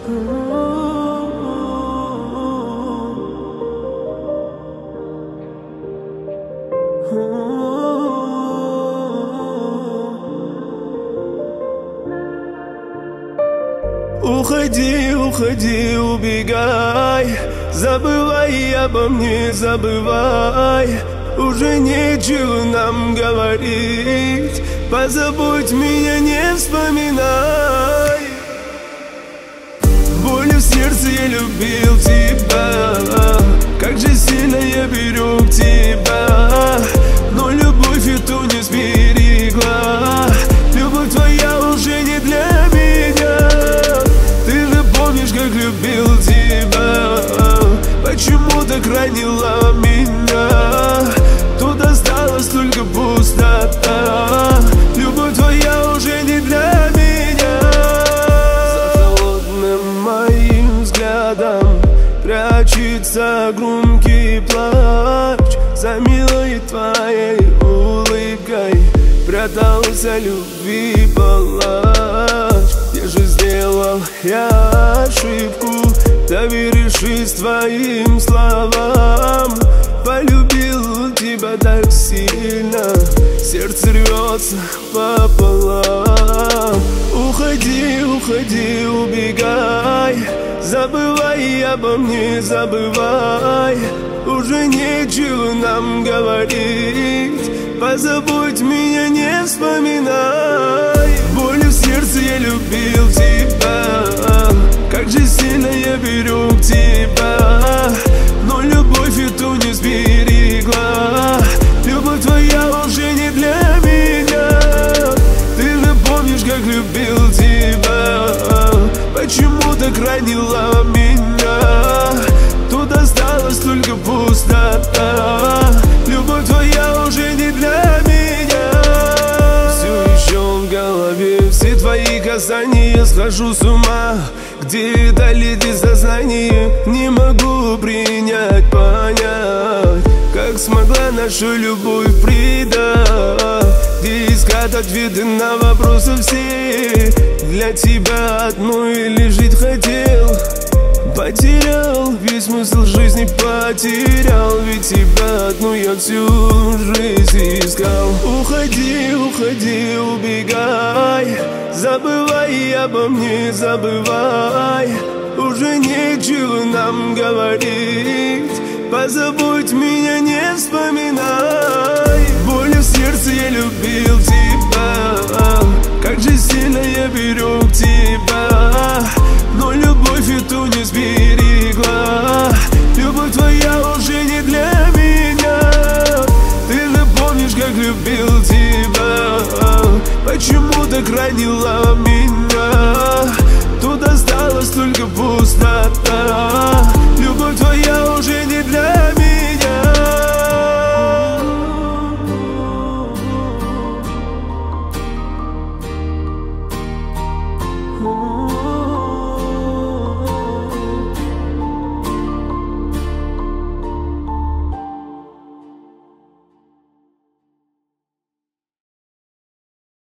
Уходи, уходи, убегай, забывай обо мне, забывай. Уже нечего нам говорить, позабудь меня, не вспоминай. Болью в сердце я любил тебя, как же сильно я берег тебя, но любовь эту не сберегла. Любовь твоя уже не для меня. Ты же помнишь, как любил тебя, почему так ранила меня? Тут осталась только пустота. Любовь твоя уже не для меня. За холодным моим взглядом прячется громкий плач. За милой твоей улыбкой прятался любви палач. Где же сделал я ошибку, доверившись твоим словам? Полюбил тебя так сильно, сердце рвется пополам. Уходи, уходи, убегай, забывай обо мне, забывай. Уже нечего нам говорить, позабудь меня, не вспоминай. Болью в сердце я любил тебя, как же сильно я берег тебя, но любовь эту не сберегла. Любовь твоя уже не для меня. Ты же помнишь, как любил тебя, почему так ранила меня? Тут осталась только пустота. Любовь твоя уже не для меня. Все еще в голове все твои касания, схожу с ума. Где-то летит сознание, не могу принять, понять, как смогла нашу любовь предать. Где искать ответы на вопросы все? Для тебя одной лишь жить хотел. Потерял весь смысл жизни, потерял, ведь тебя одну я всю жизнь искал. Уходи, уходи, убегай, забывай обо мне, забывай. Уже нечего нам говорить, позабудь меня, не вспоминай. Болью в сердце я любил тебя, как же сильно я берег тебя, но любовь эту не сберегла. Любовь твоя уже не для меня. Ты же помнишь, как любил тебя, почему так ранила меня? Тут осталась только